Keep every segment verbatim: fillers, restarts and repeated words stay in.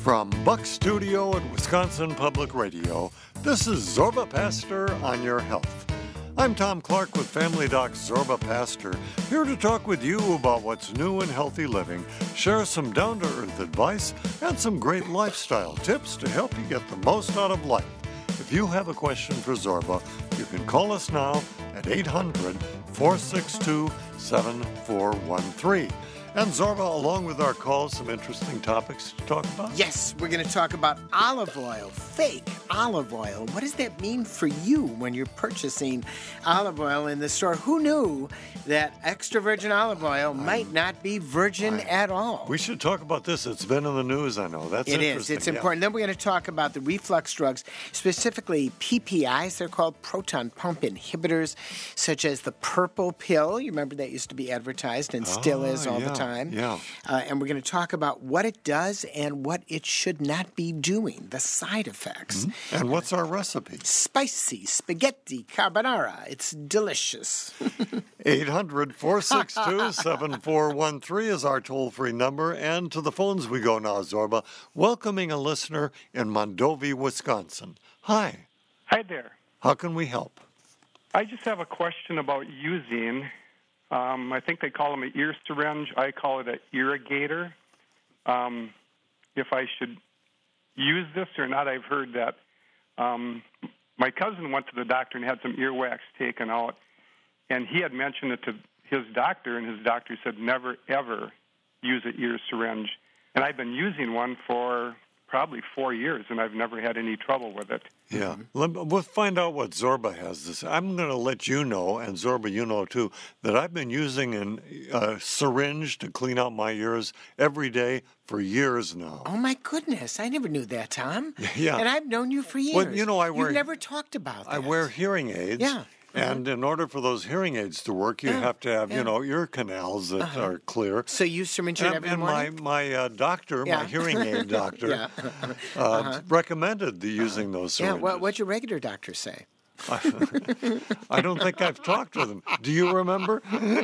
From Buck Studio at Wisconsin Public Radio, this is Zorba Pastor on Your Health. I'm Tom Clark with Family Doc Zorba Pastor, here to talk with you about what's new in healthy living, share some down-to-earth advice, and some great lifestyle tips to help you get the most out of life. If you have a question for Zorba, you can call us now at eight hundred, four six two, seven four one three. And Zorba, along with our calls, some interesting topics to talk about? Yes, we're going to talk about olive oil, fake olive oil. What does that mean for you when you're purchasing olive oil in the store? Who knew that extra virgin olive oil might not be virgin I, at all? We should talk about this. It's been in the news, I know. That's it interesting. It is. It's yeah. important. Then we're going to talk about the reflux drugs, specifically P P Is. They're called proton pump inhibitors, such as the purple pill. You remember that used to be advertised and still oh, is all yeah. the time. Yeah. Uh, and we're going to talk about what it does and what it should not be doing, the side effects. Mm-hmm. And what's our recipe? Spicy spaghetti carbonara. It's delicious. eight hundred, four six two, seven four one three is our toll-free number. And to the phones we go now, Zorba, welcoming a listener in Mondovi, Wisconsin. Hi. Hi there. How can we help? I just have a question about using... Um, I think they call them an ear syringe. I call it an irrigator. Um, if I should use this or not, I've heard that. Um, my cousin went to the doctor and had some earwax taken out, and he had mentioned it to his doctor, and his doctor said never, ever use an ear syringe. And I've been using one for probably four years, and I've never had any trouble with it. Yeah. Let, we'll find out what Zorba has to say. I'm going to let you know, and Zorba, you know too, that I've been using a uh, syringe to clean out my ears every day for years now. Oh, my goodness. I never knew that, Tom. Yeah. And I've known you for years. Well, you know, I wear... You've never talked about that. I wear hearing aids. Yeah. And in order for those hearing aids to work, you Yeah, have to have, yeah. you know, ear canals that Uh-huh. are clear. So you syringe it And, every and morning? my, my uh, doctor, Yeah. my hearing aid doctor, Yeah. uh, Uh-huh. recommended the using those Yeah, syringes. what, what'd your regular doctor say? I don't think I've talked with him. Do you remember?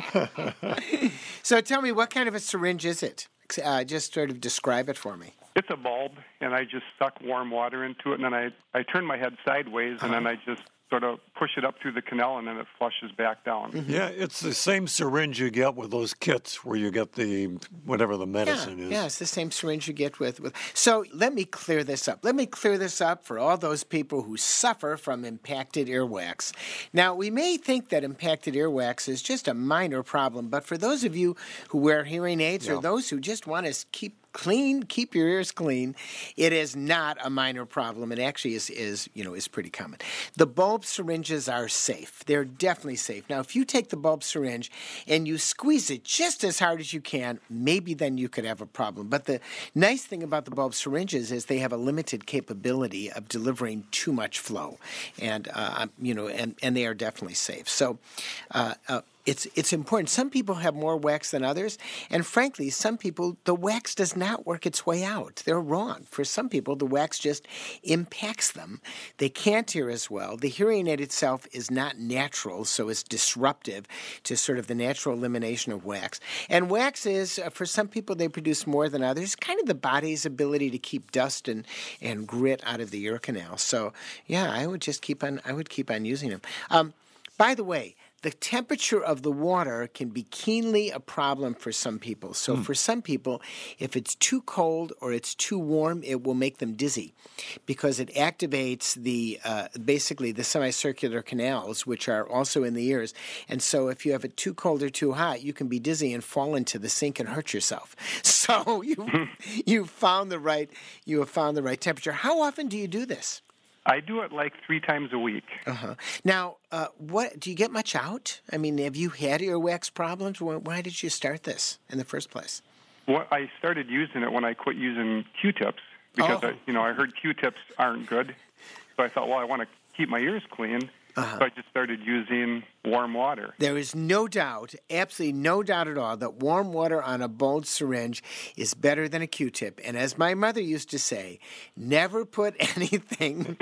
So tell me, what kind of a syringe is it? Uh, just sort of describe it for me. It's a bulb, and I just suck warm water into it, and then I, I turn my head sideways, and then I just sort of push it up through the canal, and then it flushes back down. Mm-hmm. Yeah, it's the same syringe you get with those kits where you get the, whatever the medicine yeah, is. Yeah, it's the same syringe you get with, with... So let me clear this up. Let me clear this up for all those people who suffer from impacted earwax. Now, we may think that impacted earwax is just a minor problem, but for those of you who wear hearing aids Yeah. or those who just want to keep clean, keep your ears clean, it is not a minor problem. It actually is, is, you know, is pretty common. The bulb syringes are safe. They're definitely safe. Now, if you take the bulb syringe and you squeeze it just as hard as you can, maybe then you could have a problem. But the nice thing about the bulb syringes is they have a limited capability of delivering too much flow, and uh, you know, and, and they are definitely safe. So. Uh, uh, It's it's important. Some people have more wax than others, and frankly, some people, the wax does not work its way out. They're wrong. For some people, the wax just impacts them. They can't hear as well. The hearing aid itself is not natural, so it's disruptive to sort of the natural elimination of wax. And wax is, uh, for some people, they produce more than others, kind of the body's ability to keep dust and, and grit out of the ear canal. So, yeah, I would just keep on, I would keep on using them. Um, by the way, the temperature of the water can be keenly a problem for some people. So Mm. for some people, if it's too cold or it's too warm, it will make them dizzy because it activates the uh, basically the semicircular canals, which are also in the ears. And so if you have it too cold or too hot, you can be dizzy and fall into the sink and hurt yourself. So you you found the right you have found the right temperature. How often do you do this? I do it like three times a week. Uh-huh. Now, uh, what do you get much out? I mean, have you had earwax problems? Why, why did you start this in the first place? Well, I started using it when I quit using Q-tips because Oh. I, you know I heard Q-tips aren't good, so I thought, well, I want to keep my ears clean, Uh-huh. so I just started using warm water. There is no doubt, absolutely no doubt at all, that warm water on a bulb syringe is better than a Q-tip. And as my mother used to say, never put anything.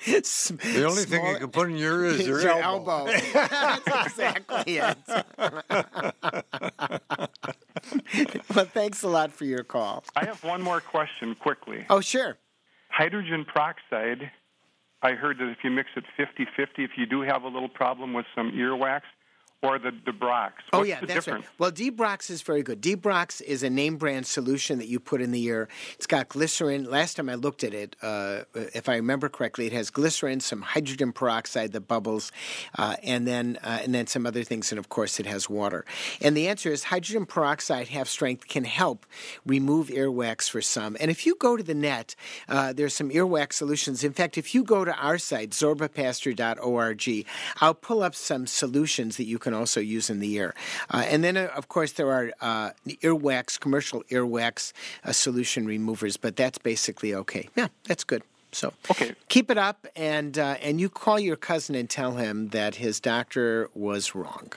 The only thing you can put in your ear is your, your elbow. elbow. That's exactly it. Well, thanks a lot for your call. I have one more question quickly. Oh, sure. Hydrogen peroxide, I heard that if you mix it fifty-fifty, if you do have a little problem with some earwax, or the Debrox. What's Oh, yeah, the that's difference? right. Well, Debrox is very good. Debrox is a name brand solution that you put in the ear. It's got glycerin. Last time I looked at it, uh, if I remember correctly, it has glycerin, some hydrogen peroxide that bubbles, uh, and then uh, and then some other things, and of course it has water. And the answer is hydrogen peroxide half strength can help remove earwax for some. And if you go to the net, uh, there's some earwax solutions. In fact, if you go to our site, zorba pastor dot org, I'll pull up some solutions that you can also use in the ear. Uh, and then, uh, of course, there are uh, earwax, commercial earwax uh, solution removers, but that's basically okay. Yeah, that's good. So Okay. keep it up, and uh, and you call your cousin and tell him that his doctor was wrong.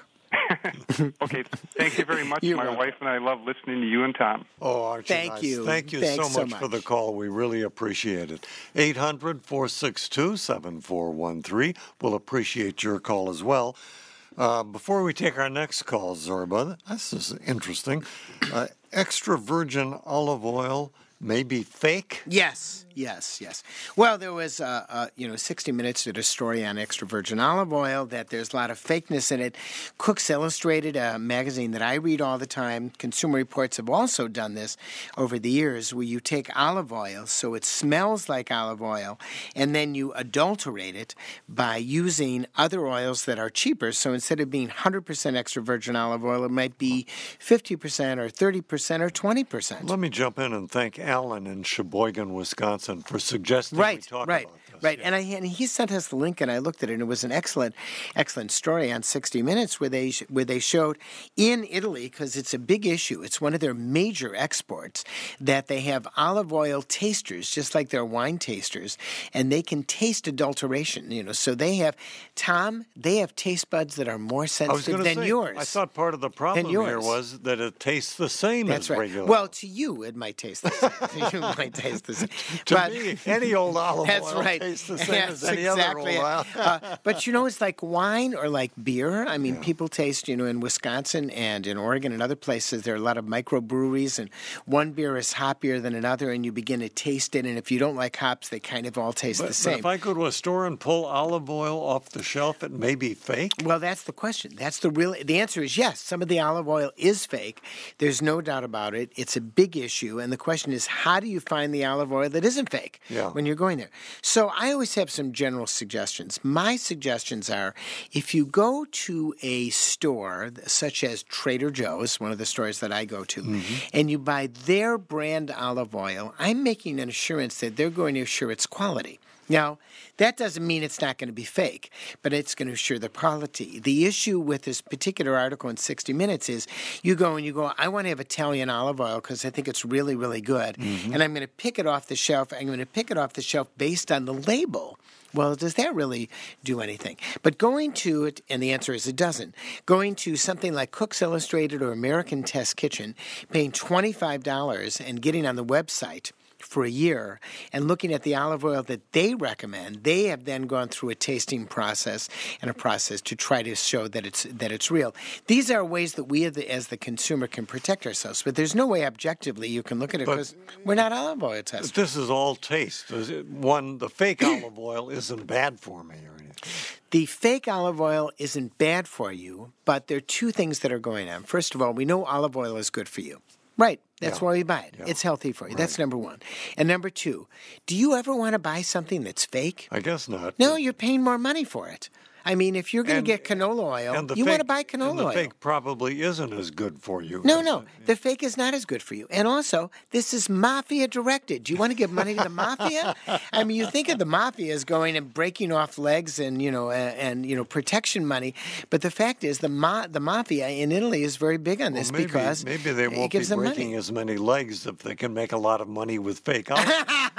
Okay, thank you very much. You're My welcome. wife and I love listening to you and Tom. Oh, aren't you Thank nice? you. Thank you Thanks so so much, for the much. call. We really appreciate it. eight hundred, four six two, seven four one three. We'll appreciate your call as well. Uh, before we take our next call, Zorba, this is interesting. Uh, extra virgin olive oil may be fake. Yes, yes, yes. Well, there was, uh, uh, you know, sixty minutes did a story on extra virgin olive oil, that there's a lot of fakeness in it. Cooks Illustrated, a magazine that I read all the time, Consumer Reports have also done this over the years, where you take olive oil, so it smells like olive oil, and then you adulterate it by using other oils that are cheaper. So instead of being one hundred percent extra virgin olive oil, it might be fifty percent or thirty percent or twenty percent. Let me jump in and thank Alan in Sheboygan, Wisconsin, for suggesting Right, we talk right, about this. right. Yeah. And I and he sent us the link, and I looked at it, and it was an excellent, excellent story on sixty minutes where they where they showed in Italy, because it's a big issue. It's one of their major exports, that they have olive oil tasters, just like their wine tasters, and they can taste adulteration. You know, so they have Tom. They have taste buds that are more I was sensitive going to than say, yours. I thought part of the problem here yours. was that it tastes the same That's as right. regular. Well, to you, it might taste the same. you might taste the same. to But- me, any old olive That's oil right. tastes the same That's as any exactly other old it. oil. uh, but you know, it's like wine or like beer. I mean, people taste, you know, in Wisconsin and in Oregon and other places, there are a lot of microbreweries, and one beer is hoppier than another, and you begin to taste it. And if you don't like hops, they kind of all taste But, the but same. if I go to a store and pull olive oil off the shelf, it may be fake. Well, that's the question. That's the real. The answer is yes. Some of the olive oil is fake. There's no doubt about it. It's a big issue, and the question is, how do you find the olive oil that isn't fake Yeah. when you're going there? So I always have some general suggestions. My suggestions are, if you go to a store such as Trader Joe's, one of the stores that I go to, and you buy their brand olive oil, I'm making an assurance that they're going to assure its quality. Now, that doesn't mean it's not going to be fake, but it's going to assure the quality. The issue with this particular article in sixty minutes is you go and you go, I want to have Italian olive oil because I think it's really, really good, and I'm going to pick it off the shelf. I'm going to pick it off the shelf based on the label. Well, does that really do anything? But going to it, and the answer is it doesn't, going to something like Cooks Illustrated or American Test Kitchen, paying twenty-five dollars and getting on the website for a year and looking at the olive oil that they recommend, they have then gone through a tasting process and a process to try to show that it's that it's real. These are ways that we as the, as the consumer can protect ourselves, but there's no way objectively you can look at it But- because we're not olive oil testers. This is all taste. Is it- One, the fake olive oil isn't bad for me or anything. The fake olive oil isn't bad for you, but there are two things that are going on. First of all, we know olive oil is good for you. Right. That's Yeah. why we buy it. Yeah. It's healthy for you. That's number one. And number two, do you ever want to buy something that's fake? I guess not. No, you're paying more money for it. I mean, if you're going And- to get canola oil, And the you fake, want to buy and canola the oil. fake probably isn't as good for you. No, as no. the- The fake is not as good for you. And also, this is mafia directed. Do you want to give money to the mafia? I mean, you think of the mafia as going and breaking off legs and, you know, and, and you know, protection money. But the fact is, the ma- the mafia in Italy is very big on Well, this maybe, because maybe they it won't be gives them breaking money. as many legs if they can make a lot of money with fake olive.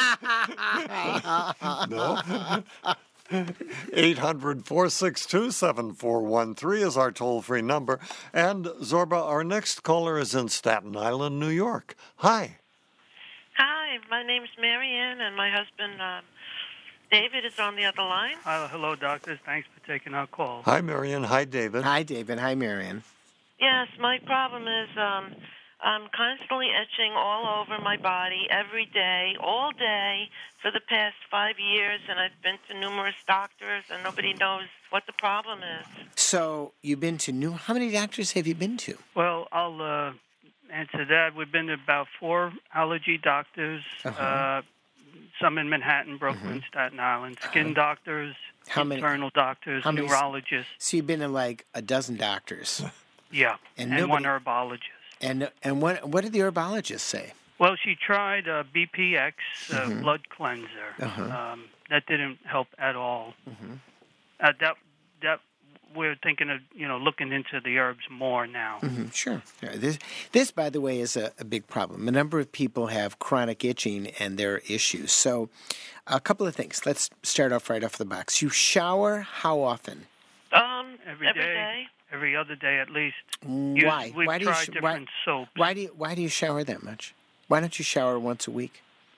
No? eight hundred, four six two, seven four one three is our toll-free number. And, Zorba, our next caller is in Staten Island, New York. Hi. Hi, my name's Marianne, and my husband, um, David, is on the other line. Uh, hello, doctors. Thanks for taking our call. Hi, Marion. Hi, David. Hi, David. Hi, Marion. Yes, my problem is um, I'm constantly itching all over my body every day, all day, for the past five years, and I've been to numerous doctors, and nobody knows what the problem is. So you've been to new. How many doctors have you been to? Well, I'll uh, answer that. We've been to about four allergy doctors, Uh-huh. uh, some in Manhattan, Brooklyn, Mhm. Staten Island, skin Uh-huh. doctors, How many- internal doctors, how many- neurologists. So you've been to like a dozen doctors, Yeah, And and, one nobody- herbologist. and and what what did the herbologist say? Well, she tried uh, B P X, uh, Mhm. blood cleanser. Uh-huh. Um, that didn't help at all. Mhm. Uh, that that we're thinking of, you know, looking into the herbs more now. Mm-hmm, sure. Sure. This, this, by the way, is a, a big problem. A number of people have chronic itching and their issues. So, a couple of things. Let's start off right off the box. You shower how often? Um, Every every day. day. Every other day at least. Use- Why? We've why do you tried sh- different why, soaps. why do you why do you shower that much? Why don't you shower once a week?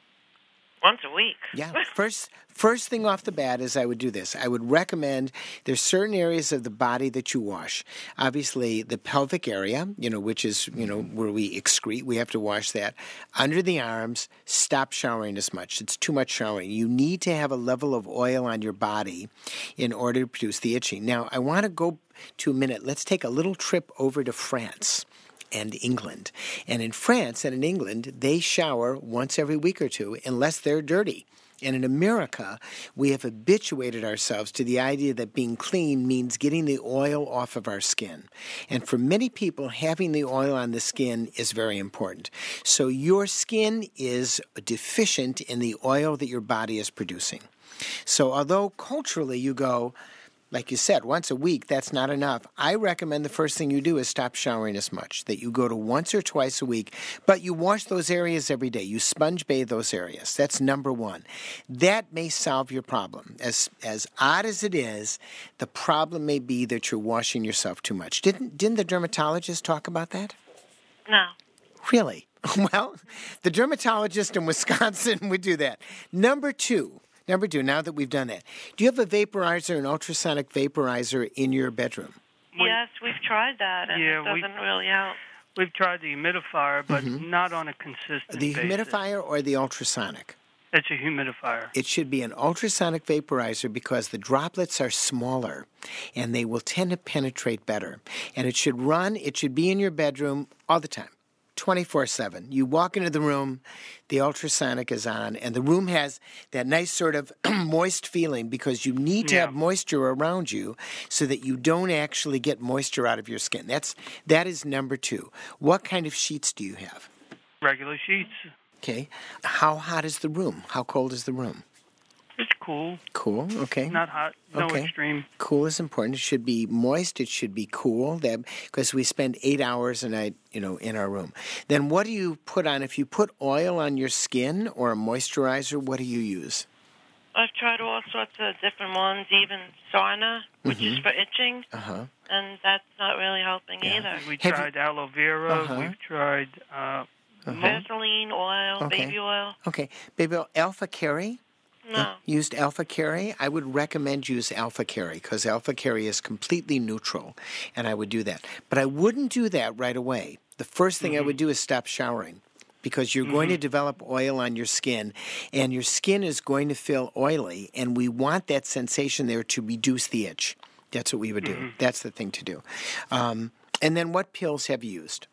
Once a week. Yeah. First first thing off the bat is I would do this. I would recommend there's certain areas of the body that you wash. Obviously the pelvic area, you know, which is, you know, where we excrete, we have to wash that. Under the arms, stop showering as much. It's too much showering. You need to have a level of oil on your body in order to produce the itching. Now, I want to go to a minute. Let's take a little trip over to France and England. And in France and in England, they shower once every week or two unless they're dirty. And in America, we have habituated ourselves to the idea that being clean means getting the oil off of our skin. And for many people, having the oil on the skin is very important. So your skin is deficient in the oil that your body is producing. So although culturally you go, like you said, once a week, that's not enough. I recommend the first thing you do is stop showering as much, that you go to once or twice a week, but you wash those areas every day. You sponge bathe those areas. That's number one. That may solve your problem. As as odd as it is, the problem may be that you're washing yourself too much. Didn't, didn't the dermatologist talk about that? No. Really? Well, the dermatologist in Wisconsin would do that. Number two. Number two, now that we've done that, do you have a vaporizer, an ultrasonic vaporizer in your bedroom? We- Yes, we've tried that, and Yeah, it we- doesn't really help. We've tried the humidifier, but not on a consistent The basis. humidifier or the ultrasonic? It's a humidifier. It should be an ultrasonic vaporizer because the droplets are smaller and they will tend to penetrate better. And it should run, it should be in your bedroom all the time. twenty-four seven. You walk into the room, the ultrasonic is on, and the room has that nice sort of moist feeling because you need to Yeah. have moisture around you so that you don't actually get moisture out of your skin. That's that is number two. What kind of sheets do you have? Regular sheets. Okay. How hot is the room? How cold is the room? It's cool. Cool. Okay. Not hot. No Okay. extreme. Cool is important. It should be moist. It should be cool. That because we spend eight hours a night, you know, in our room. Then what do you put on? If you put oil on your skin or a moisturizer, what do you use? I've tried all sorts of different ones, even sauna, which is for itching, Uh huh. and that's not really helping Yeah. either. We Have you- tried aloe vera. Uh-huh. We've tried uh, Vaseline, oil, Okay. baby oil. Okay. Baby, oil, Alpha Carry. No. Used Alpha Carry. I would recommend use Alpha Carry because Alpha Carry is completely neutral, and I would do that. But I wouldn't do that right away. The first thing I would do is stop showering. Because you're going to develop oil on your skin, and your skin is going to feel oily, and we want that sensation there to reduce the itch. That's what we would do. That's the thing to do. Um, and then what pills have you used?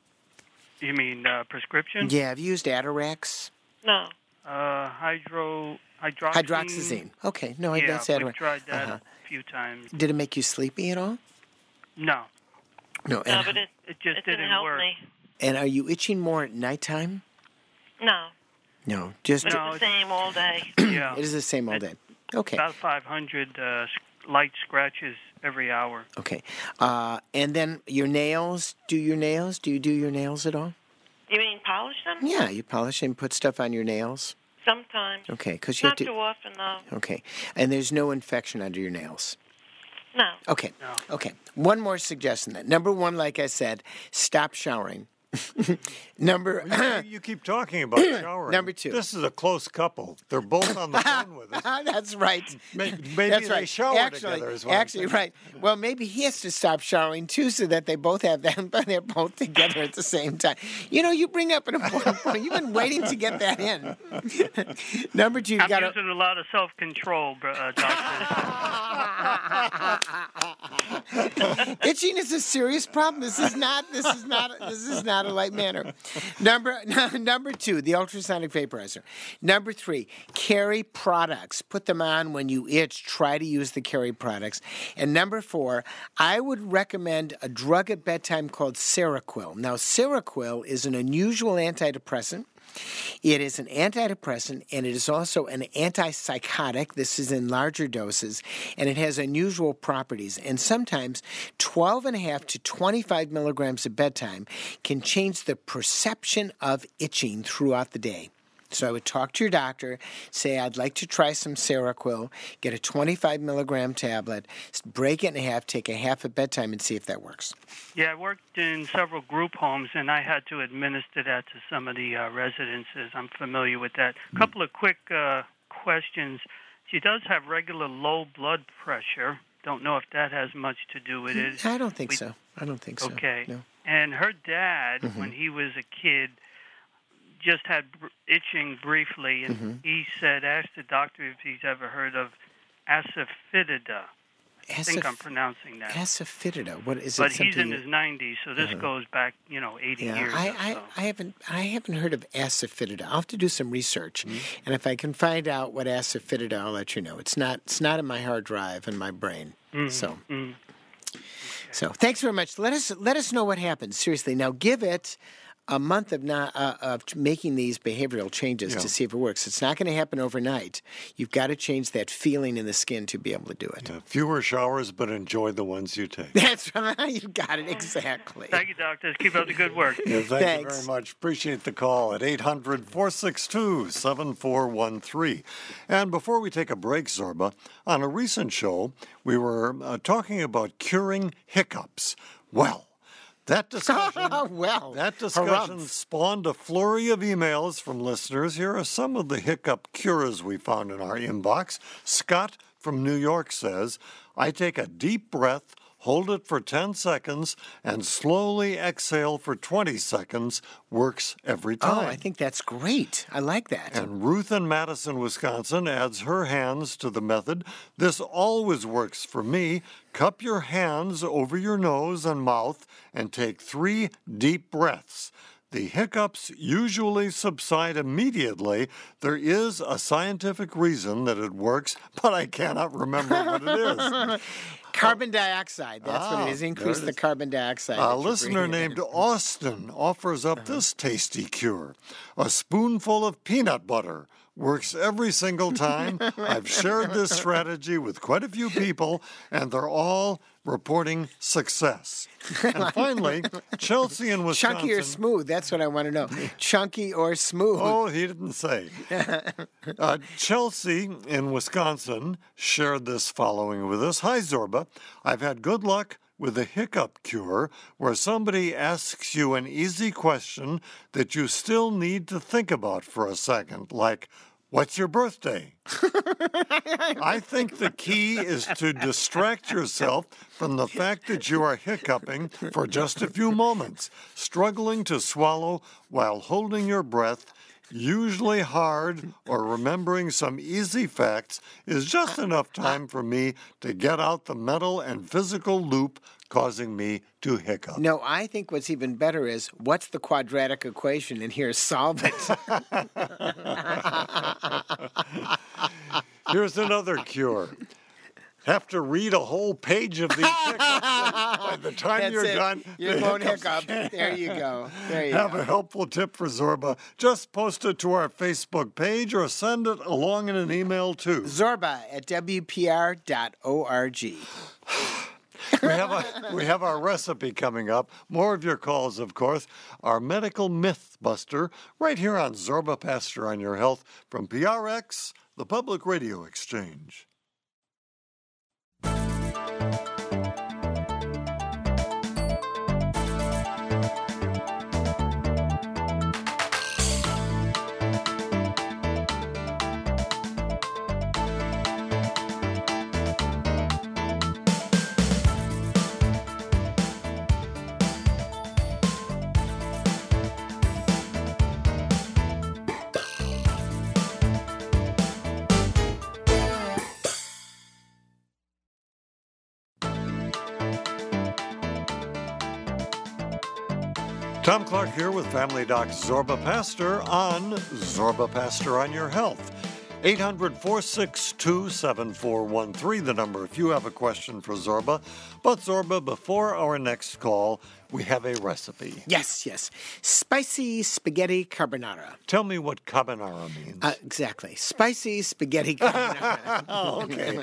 You mean uh, prescription? Yeah, have you used Atarax? No. Uh, hydro, hydroxyzine. Hydroxyzine. Okay, no, Yeah, that's we've Atarax. tried that Uh-huh. a few times. Did it make you sleepy at all? No, No. No, And, but it, it just it didn't didn't help work. me. and are you itching more at nighttime? No. No, just It's No, the it's- same all day. Yeah, it is the same all It- day. Okay. about five hundred uh, s- light scratches every hour. Okay. Uh, and then your nails. Do your nails? Do you do your nails at all? You mean polish them? Yeah, you polish and put stuff on your nails. Sometimes. Okay, because you have Not to. too often, though. Okay, and there's no infection under your nails. No. Okay, No. okay. One more suggestion then. Number one, like I said, stop showering. Number Well, you, you keep talking about showering. Number two. This is a close couple. They're both on the phone with us. That's right. Maybe, maybe That's they right. shower actually, together. Is what I'm actually, saying. right. Well, maybe he has to stop showering too, so that they both have that, but they're both together at the same time. You know, you bring up an important point. You've been waiting to get that in. Number two, you I'm got to. using a lot of self-control, uh, doctor. Itching is a serious problem. This is not. This is not. This is not a light matter. Number number two, the ultrasonic vaporizer. Number three, Carry products. Put them on when you itch. Try to use the Carry products. And number four, I would recommend a drug at bedtime called Seroquel. Now, Seroquel is an unusual antidepressant. It is an antidepressant, and it is also an antipsychotic. This is in larger doses, and it has unusual properties. And sometimes twelve and a half to twenty-five milligrams at bedtime can change the perception of itching throughout the day. So I would talk to your doctor, say, I'd like to try some Seroquel, get a twenty-five milligram tablet, break it in half, take a half at bedtime, and see if that works. Yeah, I worked in several group homes, and I had to administer that to some of the uh, residences. I'm familiar with that. A couple of quick uh, questions. She does have regular low blood pressure. Don't know if that has much to do with it. I don't think we, so. I don't think so. Okay. No. And her dad, Mm-hmm. when he was a kid, just had br- itching briefly, and Mm-hmm. he said, asked the doctor if he's ever heard of asafoetida. I think I'm pronouncing that. Asafoetida. What is But it? he's in something- his nineties, so this goes back, you know, eighty Yeah, years. I, or I, so. I haven't I haven't heard of asafoetida. I'll have to do some research, and if I can find out what asafoetida, I'll let you know. It's not it's not in my hard drive in my brain. Mhm, So, mhm. so thanks very much. Let us let us know what happens. Seriously, now give it a month of not uh, of making these behavioral changes Yeah. to see if it works. It's not going to happen overnight. You've got to change that feeling in the skin to be able to do it. Yeah, fewer showers, but enjoy the ones you take. That's right. You got it exactly. Thank you, doctors. Keep up the good work. Yeah, thank you Thanks. very much. Appreciate the call at eight hundred, four six two, seven four one three. And before we take a break, Zorba, on a recent show, we were uh, talking about curing hiccups. Well, that discussion, well, that discussion harumph. spawned a flurry of emails from listeners. Here are some of the hiccup cures we found in our inbox. Scott from New York says, I take a deep breath, hold it for ten seconds, and slowly exhale for twenty seconds. Works every Oh, time. I think that's great. I like that. And Ruth in Madison, Wisconsin adds her hands to the method. This always works for me. Cup your hands over your nose and mouth and take three deep breaths. The hiccups usually subside immediately. There is a scientific reason that it works, but I cannot remember what it is. Carbon dioxide. That's Ah, what it is. there Increase it the is. carbon dioxide. A that you're listener breathing in. named Austin offers up this tasty cure. A spoonful of peanut butter works every single time. I've shared this strategy with quite a few people, and they're all reporting success. And finally, Chelsea in Wisconsin. Chunky or smooth? That's what I want to know. Chunky or smooth? Oh, he didn't say. Uh, Chelsea in Wisconsin shared this following with us. Hi, Zorba. I've had good luck with a hiccup cure where somebody asks you an easy question that you still need to think about for a second, like, what's your birthday? I think the key is to distract yourself from the fact that you are hiccuping for just a few moments, struggling to swallow while holding your breath. Usually hard or remembering some easy facts is just enough time for me to get out the mental and physical loop causing me to hiccup. No, I think what's even better is what's the quadratic equation, and here, solve it. Here's another cure. Have to read a whole page of these hiccups. By the time That's you're it. done, You the won't hiccups hiccup. There you go. There you Have go. a helpful tip for Zorba. Just post it to our Facebook page or send it along in an email too. Zorba at W P R dot org. We have a, we have our recipe coming up. More of your calls, of course. Our medical myth buster right here on Zorba Pastor on Your Health from P R X, the Public Radio Exchange. Tom Clark here with Family Doc Zorba Pastor on Zorba Pastor on Your Health. eight hundred, four six two, seven four one three, the number if you have a question for Zorba. But Zorba, before our next call, we have a recipe. Yes, yes. Spicy spaghetti carbonara. Tell me what carbonara means. Uh, exactly. Spicy spaghetti carbonara. Oh, okay.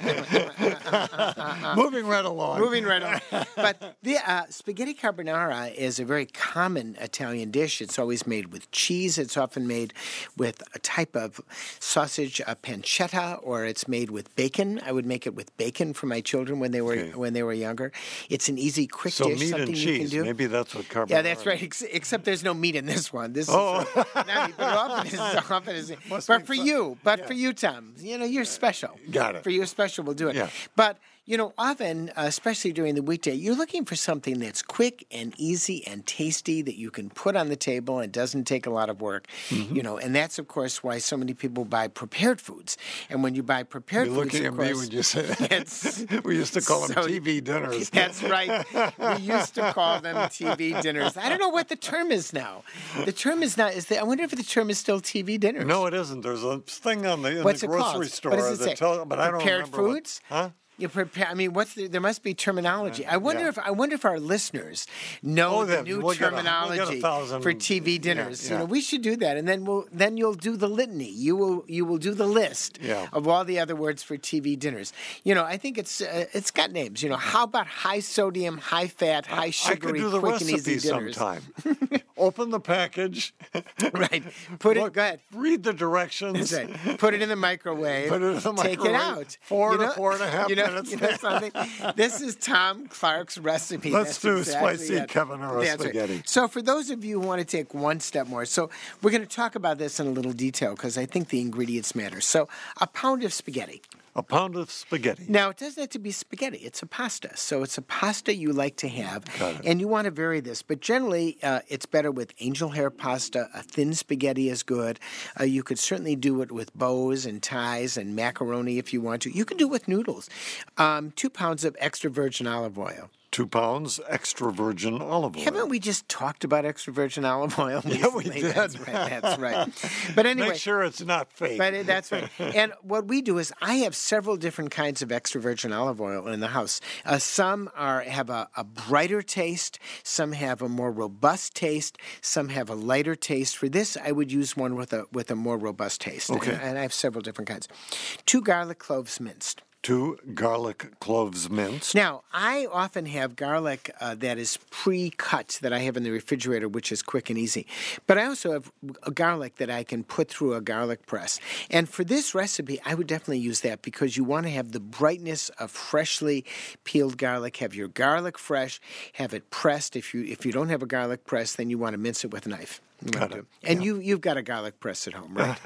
Moving right along. Moving right along. But the uh, spaghetti carbonara is a very common Italian dish. It's always made with cheese. It's often made with a type of sausage, a pancetta, or it's made with bacon. I would make it with bacon for my children when they were Okay. when they were younger. It's an easy, quick So dish. meat something and you can cheese. do. Maybe that's what carbonara Yeah, that's right. is. Ex- except there's no meat in this one. This Oh. is uh, not meat, but often is often is. Must But be for fun. you, but Yeah. for you, Tom, you know you're special. Got it. For you, special, we'll do it. Yeah. But you know, often, uh, especially during the weekday, you're looking for something that's quick and easy and tasty that you can put on the table and doesn't take a lot of work. Mm-hmm. You know, and that's of course why so many people buy prepared foods. And when you buy prepared You're foods, looking of at me course, when you say that. it's We used to call them so- T V dinners. That's right. We used to call them T V dinners. I don't know what the term is now. The term is not. Is the, I wonder if the term is still T V dinners. No, it isn't. There's a thing on the in What's the it grocery called? store What does it that say? tells, but I don't Prepared remember what- foods? huh? You prepare. I mean, what's the, there must be terminology. I wonder yeah. if I wonder if our listeners know Oh, the that- new we'll get a- we'll get a terminology thousand- for T V yeah, dinners. yeah. You know, we should do that, and then we'll then you'll do the litany. You will you will do the list Yeah. of all the other words for T V dinners. You know, I think it's uh, it's got names. You know, how about high sodium, high fat, high I sugary, could do the quick and recipe easy dinners? sometime. Open the package. Right. Put it. Look, Go ahead. Read the directions. That's right. Put it in the microwave. Put it in the Take microwave. it out. Four You to know- four and a half you know, minutes. You know something? This is Tom Clark's recipe. Let's That's do exactly spicy it. carbonara That's right. spaghetti. So for those of you who want to take one step more, so we're going to talk about this in a little detail because I think the ingredients matter. So a pound of spaghetti. A pound of spaghetti. Now, it doesn't have to be spaghetti. It's a pasta. So it's a pasta you like to have. Got it. And you want to vary this. But generally, uh, it's better with angel hair pasta. A thin spaghetti is good. Uh, you could certainly do it with bows and ties and macaroni if you want to. You can do it with noodles. Um, two pounds of extra virgin olive oil. Two pounds extra virgin olive oil. Haven't we just talked about extra virgin olive oil? Yeah, we recently? did. That's right. That's right. But anyway. Make sure it's not fake. But it- that's right. And what we do is I have several different kinds of extra virgin olive oil in the house. Uh, some are have a, a brighter taste. Some have a more robust taste. Some have a lighter taste. For this, I would use one with a with a more robust taste. Okay. And, and I have several different kinds. Two garlic cloves minced. Two garlic cloves minced. Now, I often have garlic uh, that is pre-cut that I have in the refrigerator, which is quick and easy. But I also have a garlic that I can put through a garlic press. And for this recipe, I would definitely use that because you want to have the brightness of freshly peeled garlic. Have your garlic fresh. Have it pressed. If you if you don't have a garlic press, then you want to mince it with a knife. You Got want it. to. And you you've got a garlic press at home, right?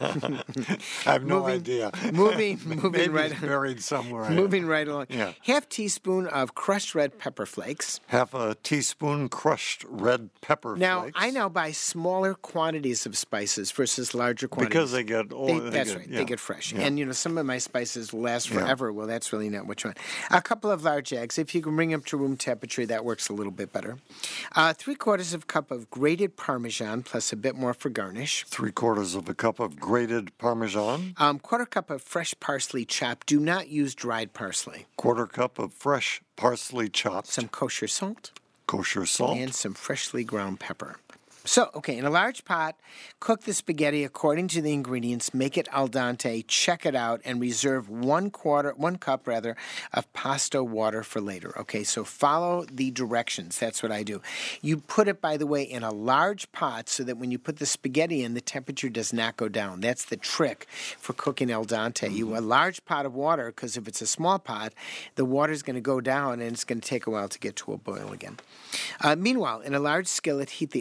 I have no moving, idea. Moving, moving Maybe right. it's buried somewhere. Moving right along. Yeah. Half teaspoon of crushed red pepper flakes. Half a teaspoon crushed red pepper Now, flakes. I now buy smaller quantities of spices versus larger quantities. Because they get old. They, they that's get- right. yeah. They get fresh. Yeah. And, you know, some of my spices last Yeah. forever. Well, that's really not what you want. A couple of large eggs. If you can bring them to room temperature, that works a little bit better. Uh, three quarters of a cup of grated Parmesan plus a bit more for garnish. Three quarters of a cup of grated Parmesan. Um, quarter cup of fresh parsley chopped. Do not use dried parsley. Quarter cup of fresh parsley chopped. Some kosher salt. Kosher salt. And some freshly ground pepper. So, okay, in a large pot, cook the spaghetti according to the ingredients, make it al dente, check it out, and reserve one quarter, one cup rather, of pasta water for later. Okay, so follow the directions. That's what I do. You put it, by the way, in a large pot so that when you put the spaghetti in, the temperature does not go down. That's the trick for cooking al dente. Mm-hmm. You a large pot of water, because if it's a small pot, the water is going to go down and it's going to take a while to get to a boil again. Uh, meanwhile, in a large skillet, heat the olive oil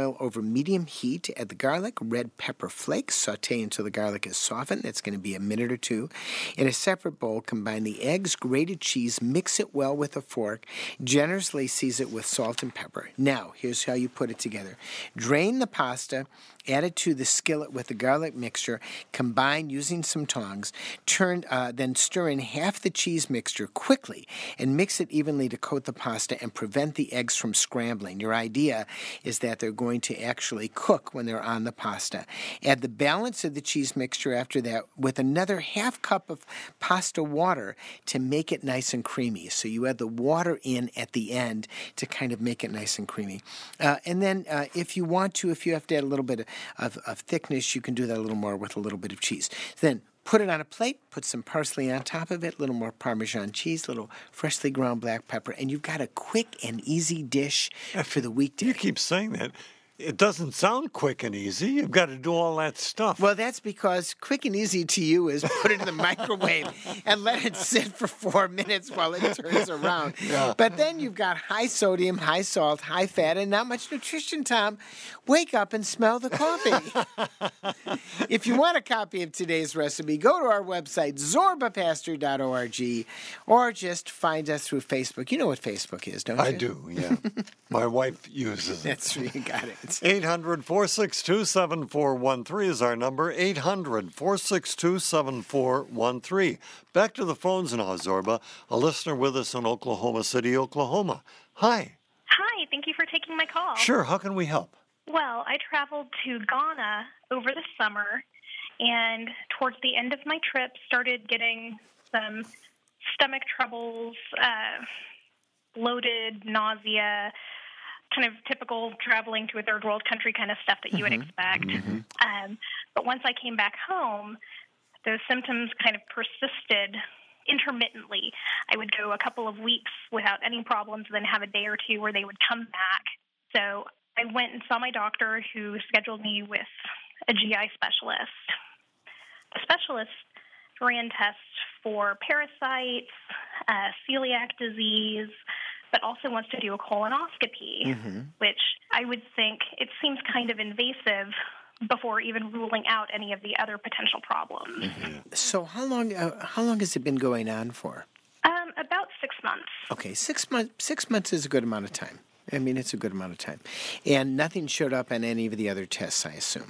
oil over medium heat. Add the garlic, red pepper flakes. Saute until the garlic is softened. That's going to be a minute or two. In a separate bowl, combine the eggs, grated cheese, mix it well with a fork. Generously season it with salt and pepper. Now, here's how you put it together. Drain the pasta, add it to the skillet with the garlic mixture, combine using some tongs, turn, uh, then stir in half the cheese mixture quickly and mix it evenly to coat the pasta and prevent the eggs from scrambling. Your idea is that they're going to actually cook when they're on the pasta. Add the balance of the cheese mixture after that with another half cup of pasta water to make it nice and creamy. So you add the water in at the end to kind of make it nice and creamy. Uh, and then uh, if you want to, if you have to add a little bit of Of, of thickness, you can do that a little more with a little bit of cheese. Then put it on a plate, put some parsley on top of it, a little more Parmesan cheese, a little freshly ground black pepper, and you've got a quick and easy dish for the weekday. You keep saying that. It doesn't sound quick and easy. You've got to do all that stuff. Well, that's because quick and easy to you is put it in the microwave and let it sit for four minutes while it turns around. Yeah. But then you've got high sodium, high salt, high fat, and not much nutrition, Tom. Wake up and smell the coffee. If you want a copy of today's recipe, go to our website, zorba pastor dot org, or just find us through Facebook. You know what Facebook is, don't you? I do, yeah. My wife uses it. That's you got it. eight hundred, four six two, seven four one three is our number, eight hundred, four six two, seven four one three. Back to the phones now, Zorba. A listener with us in Oklahoma City, Oklahoma. Hi. Hi, thank you for taking my call. Sure, how can we help? Well, I traveled to Ghana over the summer, and towards the end of my trip, started getting some stomach troubles, uh, bloated, nausea, kind of typical traveling to a third world country kind of stuff that you Mm-hmm. would expect. Mm-hmm. Um, but once I came back home, those symptoms kind of persisted intermittently. I would go a couple of weeks without any problems, then have a day or two where they would come back. So I went and saw my doctor, who scheduled me with a G I specialist. The specialist ran tests for parasites, uh, celiac disease, but also wants to do a colonoscopy, Mm-hmm. which I would think it seems kind of invasive before even ruling out any of the other potential problems. Mm-hmm. So how long uh, how long has it been going on for? Um, about six months. Okay, six months. Six months is a good amount of time. I mean, it's a good amount of time, and nothing showed up on any of the other tests, I assume.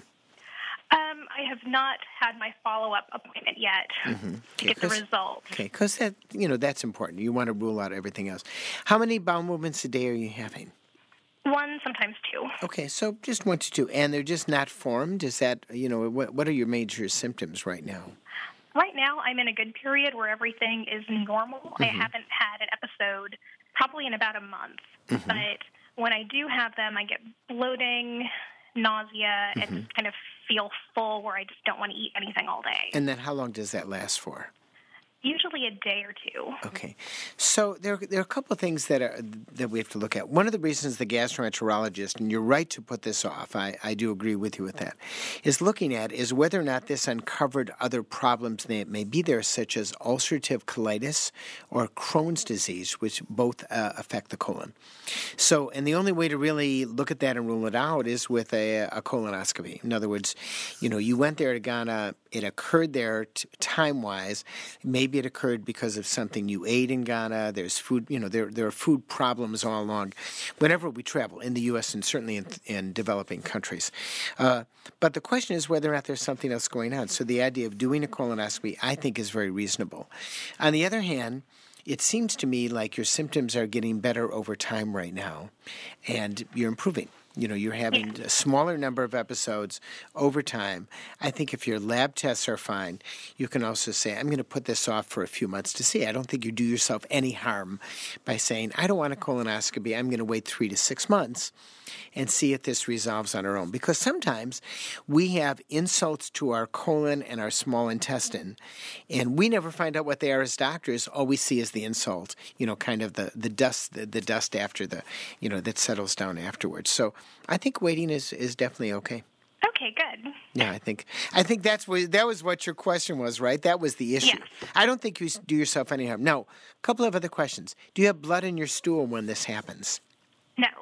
Um, I have not had my follow-up appointment yet Mm-hmm. to get the Okay, 'cause- results. Okay, because that you know that's important. You want to rule out everything else. How many bowel movements a day are you having? One, sometimes two. Okay, so just one to two, and they're just not formed. Is that you know what? What are your major symptoms right now? Right now, I'm in a good period where everything is normal. Mm-hmm. I haven't had an episode probably in about a month. Mm-hmm. But when I do have them, I get bloating, nausea, Mm-hmm. and just kind of feel full where I just don't want to eat anything all day. And then how long does that last for? Usually a day or two. Okay, so there, there are a couple of things that are that we have to look at. One of the reasons the gastroenterologist, and you're right to put this off, I, I do agree with you with that, is looking at is whether or not this uncovered other problems that may be there, such as ulcerative colitis or Crohn's disease, which both uh, affect the colon. So, and the only way to really look at that and rule it out is with a, a colonoscopy. In other words, you know, you went there to Ghana, it occurred there t- time-wise, maybe it occurred because of something you ate in Ghana. There's food, you know, there there are food problems all along whenever we travel in the U S and certainly in, in developing countries. Uh, but the question is whether or not there's something else going on. So the idea of doing a colonoscopy, I think, is very reasonable. On the other hand, it seems to me like your symptoms are getting better over time right now, and you're improving. You know, you're having a smaller number of episodes over time. I think if your lab tests are fine, you can also say, I'm going to put this off for a few months to see. I don't think you do yourself any harm by saying, I don't want a colonoscopy. I'm going to wait three to six months and see if this resolves on our own. Because sometimes we have insults to our colon and our small intestine, and we never find out what they are as doctors. All we see is the insult, you know, kind of the, the dust, the, the dust after the, you know, that settles down afterwards. So I think waiting is, is definitely okay. Okay, good. Yeah, I think I think that's what that was what your question was, right? That was the issue. Yes. I don't think you do yourself any harm. Now, a couple of other questions. Do you have blood in your stool when this happens? No.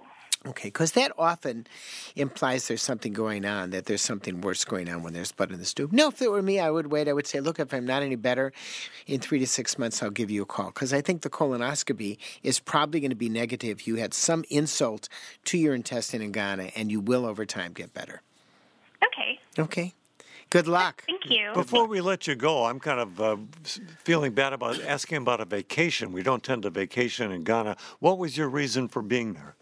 Okay, because that often implies there's something going on, that there's something worse going on when there's blood in the stool. No, if it were me, I would wait. I would say, look, if I'm not any better in three to six months, I'll give you a call. Because I think the colonoscopy is probably going to be negative. You had some insult to your intestine in Ghana, and you will over time get better. Okay. Okay. Good luck. Thank you. Before we let you go, I'm kind of uh, feeling bad about asking about a vacation. We don't tend to vacation in Ghana. What was your reason for being there?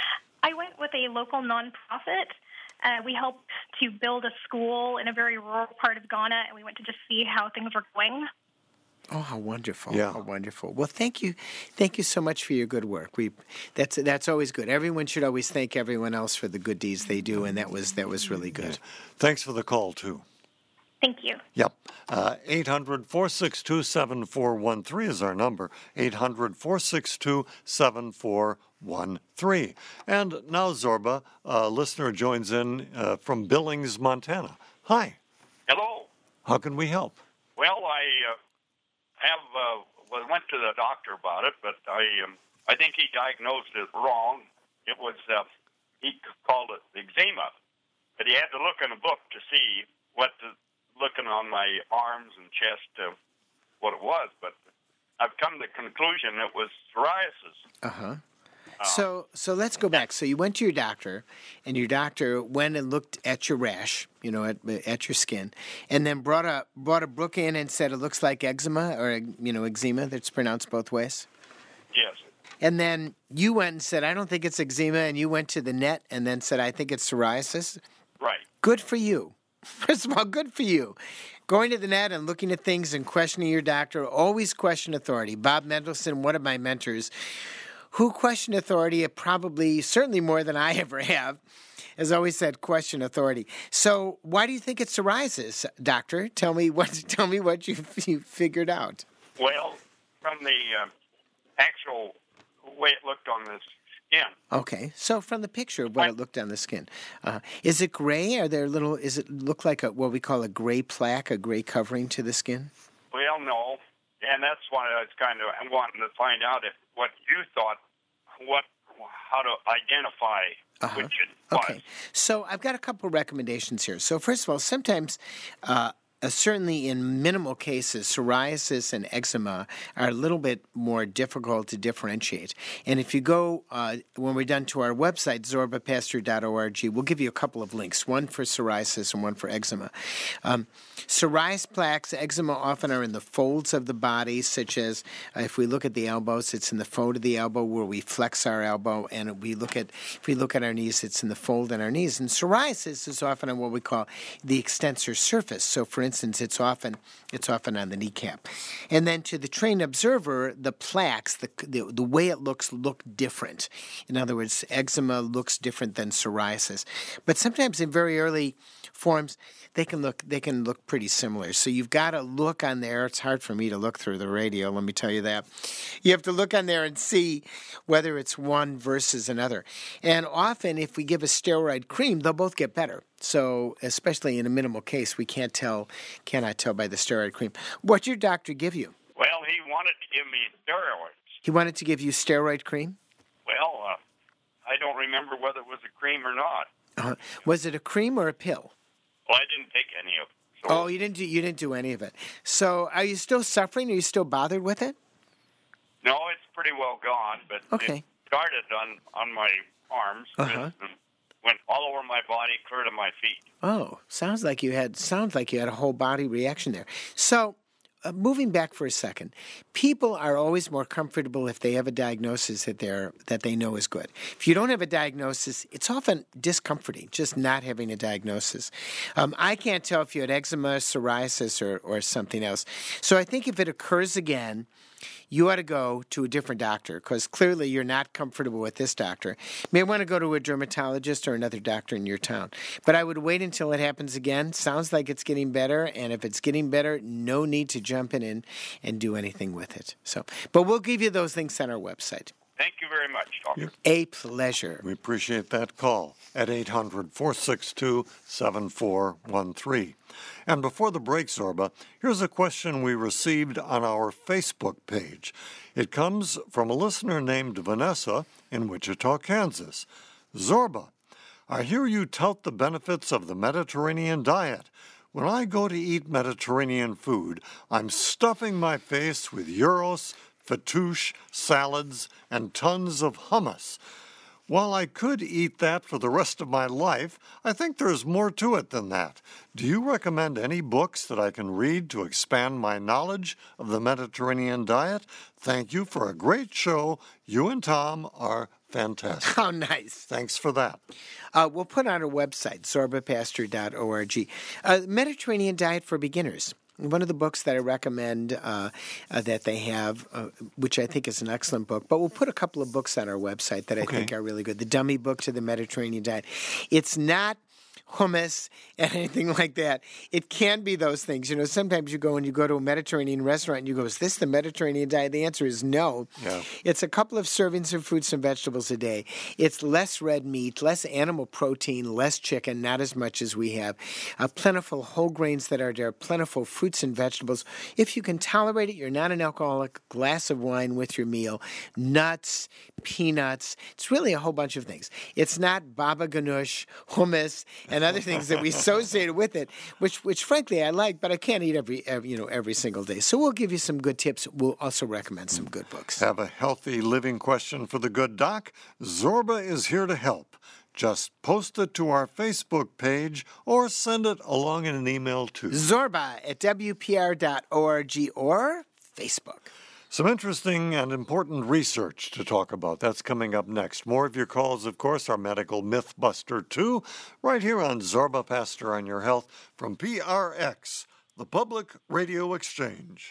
I went with a local nonprofit. Uh, we helped to build a school in a very rural part of Ghana, and we went to just see how things were going. Oh, how wonderful! Yeah. How wonderful. Well, thank you, thank you so much for your good work. We that's that's always good. Everyone should always thank everyone else for the good deeds they do, and that was that was really good. Yeah. Thanks for the call too. Thank you. Yep. Uh, eight hundred, four six two, seven four one three is our number. eight hundred, four six two, seven four one three. And now Zorba, a listener joins in uh, from Billings, Montana. Hi. Hello. How can we help? Well, I uh, have uh, well, went to the doctor about it, but I um, I think he diagnosed it wrong. It was uh, he called it eczema, but he had to look in a book to see what the, looking on my arms and chest uh, what it was. But I've come to the conclusion it was psoriasis. Uh-huh. So so let's go back. So you went to your doctor, and your doctor went and looked at your rash, you know, at at your skin, and then brought a brought a book in and said it looks like eczema, or you know, eczema. That's pronounced both ways. Yes. And then you went and said, I don't think it's eczema, and you went to the net and then said, I think it's psoriasis. Right. Good for you. First of all, good for you. Going to the net and looking at things and questioning your doctor. Always question authority. Bob Mendelson, one of my mentors, who questioned authority probably, certainly more than I ever have, has always said question authority. So why do you think it's psoriasis, doctor? Tell me what tell me what you, you figured out. Well, from the uh, actual way it looked on the skin. Okay, so from the picture of what it looked on the skin, uh, is it gray? Are there little? Is it look like a what we call a gray plaque, a gray covering to the skin? Well, no, and that's why I was kind of wanting to find out if what you thought, what, how to identify Uh-huh. which it was. Okay, so I've got a couple of recommendations here. So first of all, sometimes, uh, uh, certainly in minimal cases, psoriasis and eczema are a little bit more difficult to differentiate. And if you go, uh, when we're done, to our website, zorba pastor dot org, we'll give you a couple of links, one for psoriasis and one for eczema. Um, psoriasis plaques, eczema often are in the folds of the body, such as uh, if we look at the elbows, it's in the fold of the elbow where we flex our elbow, and we look at if we look at our knees, it's in the fold in our knees. And psoriasis is often on what we call the extensor surface. So, for instance, it's often it's often on the kneecap. And then to the trained observer, the plaques, the, the the way it looks, look different. In other words, eczema looks different than psoriasis. But sometimes in very early forms, they can look they can look pretty similar. So you've got to look on there. It's hard for me to look through the radio, let me tell you that. You have to look on there and see whether it's one versus another. And often, if we give a steroid cream, they'll both get better. So, especially in a minimal case, we can't tell, cannot tell by the steroid cream. What did your doctor give you? Well, he wanted to give me steroids. He wanted to give you steroid cream? Well, uh, I don't remember whether it was a cream or not. Uh, was it a cream or a pill? Well, I didn't take any of it. So. Oh, you didn't do you didn't do any of it. So, are you still suffering? Are you still bothered with it? No, it's pretty well gone, but Okay. it started on, on my arms Uh-huh. and went all over my body, clear to my feet. Oh, sounds like you had sounds like you had a whole body reaction there. So, uh, moving back for a second, people are always more comfortable if they have a diagnosis that they're that they know is good. If you don't have a diagnosis, it's often discomforting just not having a diagnosis. Um, I can't tell if you had eczema, psoriasis, or or something else. So I think if it occurs again, you ought to go to a different doctor because clearly you're not comfortable with this doctor. You may want to go to a dermatologist or another doctor in your town. But I would wait until it happens again. Sounds like it's getting better, and if it's getting better, no need to jump in and, and do anything with it. So, but we'll give you those links on our website. Thank you very much, Doctor. A pleasure. We appreciate that call at eight hundred, four six two, seven four one three. And before the break, Zorba, here's a question we received on our Facebook page. It comes from a listener named Vanessa in Wichita, Kansas. Zorba, I hear you tout the benefits of the Mediterranean diet. When I go to eat Mediterranean food, I'm stuffing my face with gyros, fattoush, salads, and tons of hummus. While I could eat that for the rest of my life, I think there's more to it than that. Do you recommend any books that I can read to expand my knowledge of the Mediterranean diet? Thank you for a great show. You and Tom are fantastic. How nice. Thanks for that. Uh, we'll put on our website, zorba pastor dot org. Uh, Mediterranean Diet for Beginners. One of the books that I recommend uh, uh, that they have, uh, which I think is an excellent book, but we'll put a couple of books on our website that I Okay. think are really good. The Dummy Book to the Mediterranean Diet. It's not hummus and anything like that. It can be those things. You know, sometimes you go and you go to a Mediterranean restaurant and you go, is this the Mediterranean diet? The answer is no. Yeah. It's a couple of servings of fruits and vegetables a day. It's less red meat, less animal protein, less chicken, not as much as we have. Uh, plentiful whole grains that are there, plentiful fruits and vegetables. If you can tolerate it, you're not an alcoholic, glass of wine with your meal, nuts, peanuts. It's really a whole bunch of things. It's not baba ganoush, hummus, and other things that we associate with it, which, which frankly I like, but I can't eat every, every, you know, every single day. So we'll give you some good tips. We'll also recommend some good books. Have a healthy living question for the good doc? Zorba is here to help. Just post it to our Facebook page or send it along in an email to Zorba at W P R dot org or Facebook. Some interesting and important research to talk about. That's coming up next. More of your calls, of course, our Medical Mythbuster two, right here on Zorba Pastor on Your Health from P R X, the Public Radio Exchange.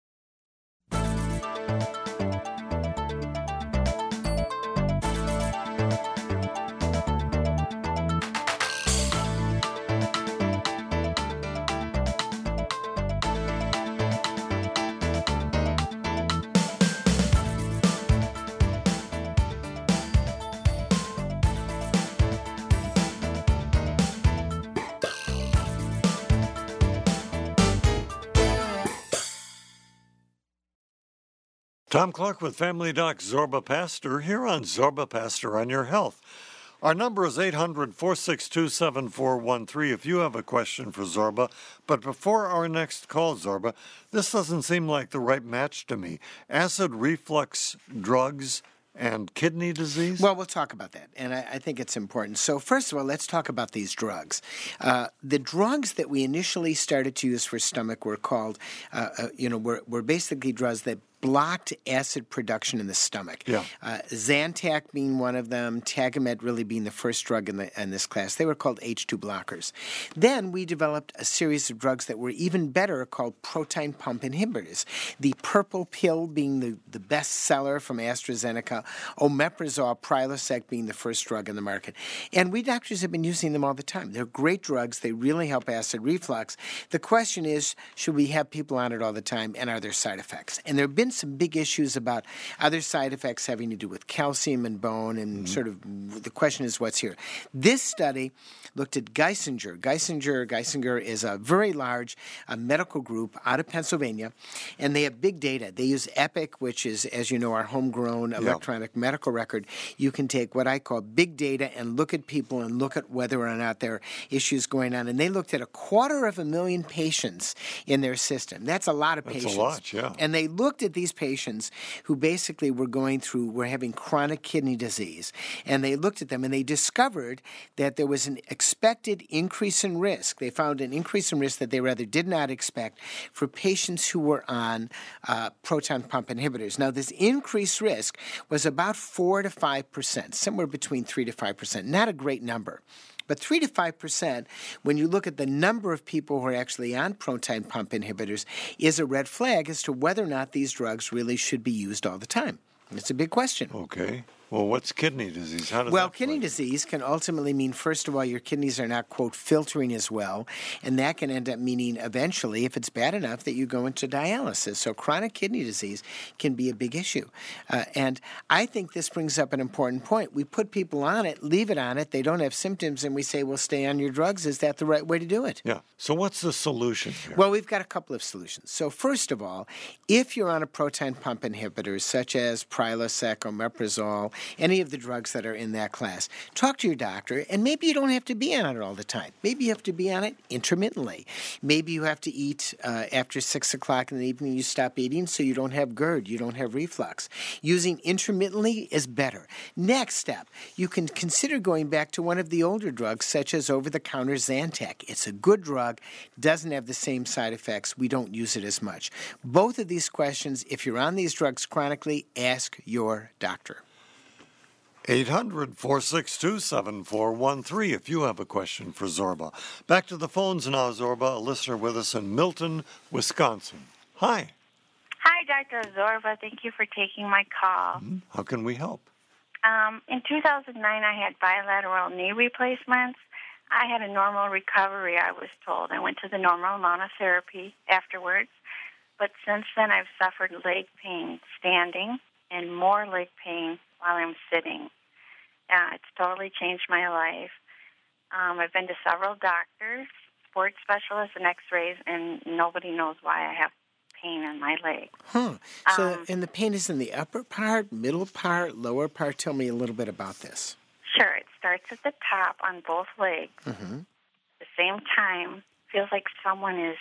Tom Clark with Family Doc Zorba Pastor here on Zorba Pastor on Your Health. Our number is eight hundred, four six two, seven four one three if you have a question for Zorba. But before our next call, Zorba, this doesn't seem like the right match to me. Acid reflux drugs and kidney disease? Well, we'll talk about that, and I, I think it's important. So first of all, let's talk about these drugs. Uh, the drugs that we initially started to use for stomach were called, uh, uh, you know, were, were basically drugs that blocked acid production in the stomach. Yeah. Uh, Zantac being one of them, Tagamet really being the first drug in, the, in this class. They were called H two blockers. Then we developed a series of drugs that were even better called proton pump inhibitors. The purple pill being the, the best seller from AstraZeneca, omeprazole, Prilosec being the first drug in the market. And we doctors have been using them all the time. They're great drugs. They really help acid reflux. The question is, should we have people on it all the time, and are there side effects? And there have been some big issues about other side effects having to do with calcium and bone, and mm-hmm. sort of the question is what's here. This study looked at Geisinger. Geisinger, Geisinger is a very large uh, medical group out of Pennsylvania, and they have big data. They use Epic, which is, as you know, our homegrown electronic yeah. medical record. You can take what I call big data and look at people and look at whether or not there are issues going on. And they looked at a quarter of a million patients in their system. That's a lot of That's patients. a lot, yeah. And they looked at these patients who basically were going through, were having chronic kidney disease. And they looked at them and they discovered that there was an expected increase in risk. They found an increase in risk that they rather did not expect for patients who were on uh, proton pump inhibitors. Now, this increased risk was about four to five percent, somewhere between three to five percent. Not a great number. But three to five percent, when you look at the number of people who are actually on proton pump inhibitors, is a red flag as to whether or not these drugs really should be used all the time. It's a big question. Okay. Well, what's kidney disease? How does well, that kidney play? disease can ultimately mean, first of all, your kidneys are not, quote, filtering as well, and that can end up meaning eventually, if it's bad enough, that you go into dialysis. So chronic kidney disease can be a big issue. Uh, and I think this brings up an important point. We put people on it, leave it on it, they don't have symptoms, and we say, well, stay on your drugs. Is that the right way to do it? Yeah. So what's the solution here? Well, we've got a couple of solutions. So first of all, if you're on a proton pump inhibitor, such as Prilosec, omeprazole, any of the drugs that are in that class. Talk to your doctor, and maybe you don't have to be on it all the time. Maybe you have to be on it intermittently. Maybe you have to eat uh, after six o'clock in the evening, you stop eating so you don't have GERD, you don't have reflux. Using intermittently is better. Next step, you can consider going back to one of the older drugs, such as over-the-counter Zantac. It's a good drug, doesn't have the same side effects. We don't use it as much. Both of these questions, if you're on these drugs chronically, ask your doctor. eight hundred, four six two, seven four one three if you have a question for Zorba. Back to the phones now, Zorba, a listener with us in Milton, Wisconsin. Hi. Hi, Doctor Zorba. Thank you for taking my call. Mm-hmm. How can we help? Um, in two thousand nine, I had bilateral knee replacements. I had a normal recovery, I was told. I went to the normal amount of therapy afterwards. But since then, I've suffered leg pain standing and more leg pain while I'm sitting. Uh, it's totally changed my life. Um, I've been to several doctors, sports specialists, and x-rays, and nobody knows why I have pain in my leg. Huh. So, Um, and the pain is in the upper part, middle part, lower part? Tell me a little bit about this. Sure, it starts at the top on both legs. Mm-hmm. At the same time, feels like someone is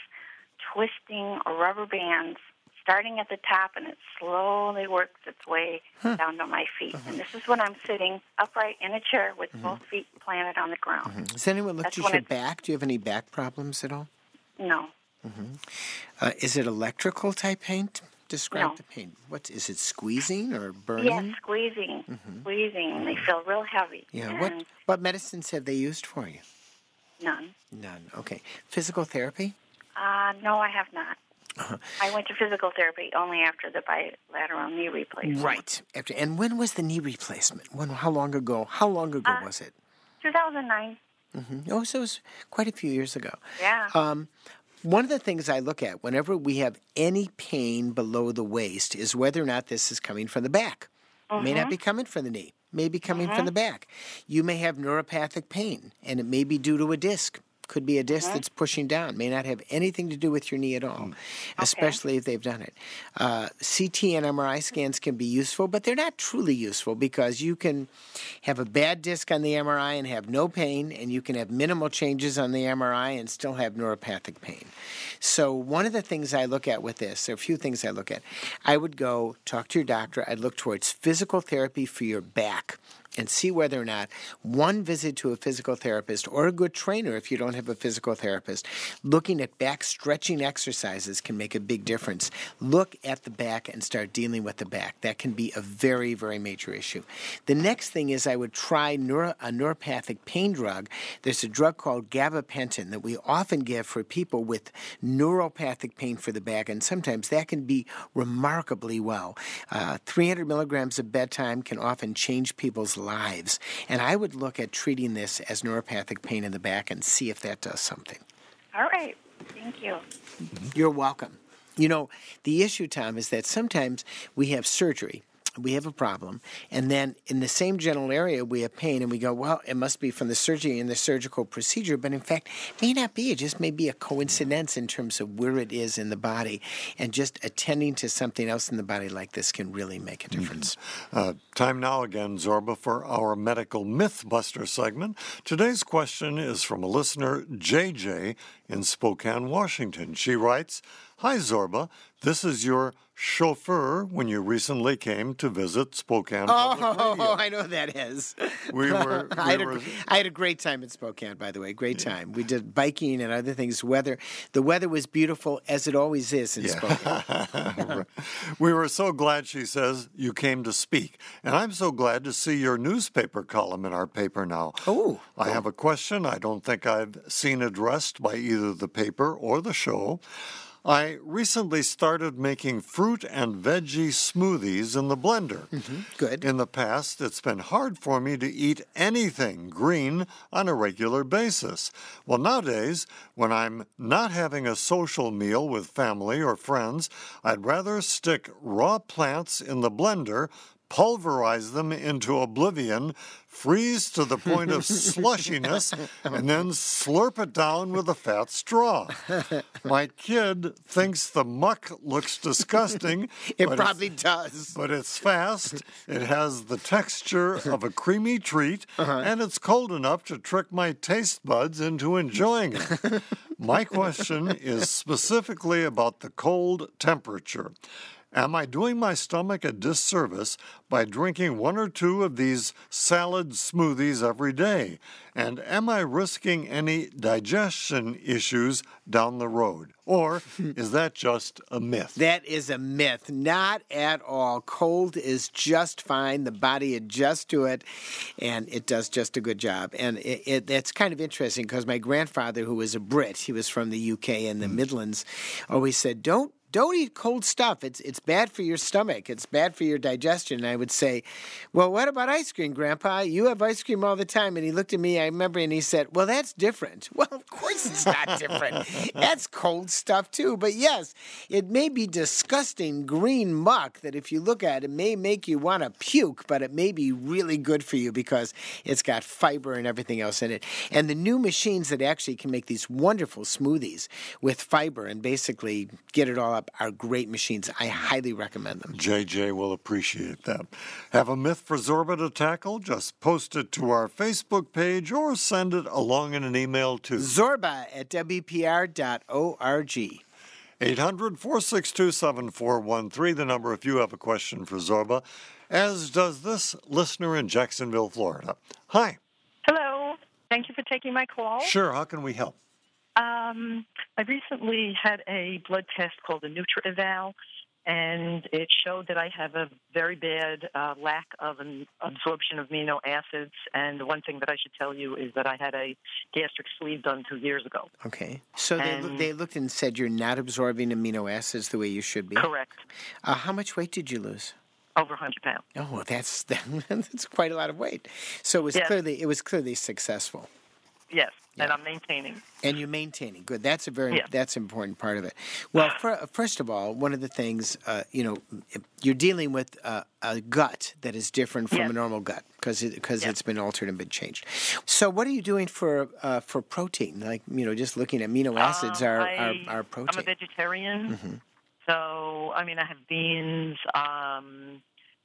twisting rubber bands, starting at the top, and it slowly works its way Huh. down to my feet. Uh-huh. And this is when I'm sitting upright in a chair with Mhm. both feet planted on the ground. Mm-hmm. Has anyone looked That's at when your it- back? Do you have any back problems at all? No, Mm-hmm. Uh, is it electrical type pain? Describe No. the pain. What is it? Squeezing or burning? yes, squeezing, Mhm. squeezing, and they feel real heavy. Yeah. And What what medicines have they used for you? None. None. Okay. Physical therapy? Uh, no, I have not. Uh-huh. I went to physical therapy only after the bilateral knee replacement. Right. After. And when was the knee replacement? When? How long ago? How long ago Uh, was it? two thousand nine. Mm-hmm. Oh, so it was quite a few years ago. Yeah. Um, one of the things I look at whenever we have any pain below the waist is whether or not this is coming from the back. It may not Mhm. be coming from the knee. May be coming from Mhm. the back. You may have neuropathic pain, and it may be due to a disc. Could be a disc Mhm. that's pushing down. May not have anything to do with your knee at all, especially if they've done it. Uh, C T and M R I scans can be useful, but they're not truly useful because you can have a bad disc on the M R I and have no pain, and you can have minimal changes on the M R I and still have neuropathic pain. So one of the things I look at with this, there are a few things I look at. I would go talk to your doctor. I'd look towards physical therapy for your back and see whether or not one visit to a physical therapist or a good trainer, if you don't have a physical therapist, looking at back stretching exercises can make a big difference. Look at the back and start dealing with the back. That can be a very, very major issue. The next thing is I would try neuro, a neuropathic pain drug. There's a drug called gabapentin that we often give for people with neuropathic pain for the back, and sometimes that can be remarkably well. Uh, three hundred milligrams of bedtime can often change people's lives. And I would look at treating this as neuropathic pain in the back and see if that does something. All right. Thank you. You're welcome. You know, the issue, Tom, is that sometimes we have surgery, we have a problem, and then in the same general area we have pain, and we go, well, it must be from the surgery and the surgical procedure, but in fact, it may not be. It just may be a coincidence in terms of where it is in the body, and just attending to something else in the body like this can really make a difference. Mm-hmm. Uh, time now again, Zorba, for our Medical Mythbuster segment. Today's question is from a listener, J J, in Spokane, Washington. She writes, "Hi, Zorba. This is your chauffeur when you recently came to visit Spokane Public Oh, Radio." I know who that is. We were- we I, had were- a, I had a great time in Spokane, by the way. Great time. We did biking and other things. Weather. The weather was beautiful, as it always is in Spokane. We were so glad, she says, you came to speak. And I'm so glad to see your newspaper column in our paper now. Oh. I have a question I don't think I've seen addressed by either the paper or the show. I recently started making fruit and veggie smoothies in the blender. Mm-hmm. Good. In the past, it's been hard for me to eat anything green on a regular basis. Well, nowadays, when I'm not having a social meal with family or friends, I'd rather stick raw plants in the blender, pulverize them into oblivion, freeze to the point of slushiness, and then slurp it down with a fat straw. My kid thinks the muck looks disgusting. It but probably it's, does. But it's fast, it has the texture of a creamy treat, Uh-huh. and it's cold enough to trick my taste buds into enjoying it. My question is specifically about the cold temperature. Am I doing my stomach a disservice by drinking one or two of these salad smoothies every day? And am I risking any digestion issues down the road? Or is that just a myth? That is a myth. Not at all. Cold is just fine. The body adjusts to it, and it does just a good job. And it, it, it's kind of interesting because my grandfather, who was a Brit, he was from the U K and the mm. Midlands, always said, don't Don't eat cold stuff. It's it's bad for your stomach. It's bad for your digestion. And I would say, well, what about ice cream, Grandpa? You have ice cream all the time. And he looked at me, I remember, and he said, well, that's different. Well, of course it's not different. That's cold stuff, too. But yes, it may be disgusting green muck that if you look at it, may make you want to puke, but it may be really good for you because it's got fiber and everything else in it. And the new machines that actually can make these wonderful smoothies with fiber and basically get it all up are great machines. I highly recommend them. J J will appreciate that. Have a myth for Zorba to tackle? Just post it to our Facebook page or send it along in an email to Zorba at W P R dot org. eight hundred, four six two, seven four one three, the number if you have a question for Zorba, as does this listener in Jacksonville, Florida. Hi. Hello. Thank you for taking my call. Sure. How can we help? Um, I recently had a blood test called a NutriEval, and it showed that I have a very bad uh, lack of an absorption of amino acids. And the one thing that I should tell you is that I had a gastric sleeve done two years ago. Okay. So they, And- loo- they looked and said you're not absorbing amino acids the way you should be? Correct. Uh, how much weight did you lose? Over one hundred pounds. Oh, well, that's that's quite a lot of weight. So it was Yes. clearly it was clearly successful. Yes, and Yeah. I'm maintaining. And you're maintaining. Good. That's a very Yeah. that's an important part of it. Well, for, first of all, one of the things, uh, you know, you're dealing with uh, a gut that is different from Yes. a normal gut because it, because Yes. it's been altered and been changed. So, what are you doing for uh, for protein? Like, you know, just looking at amino acids Um, are, I, are are protein. I'm a vegetarian, Mm-hmm. so, I mean, I have beans. Um,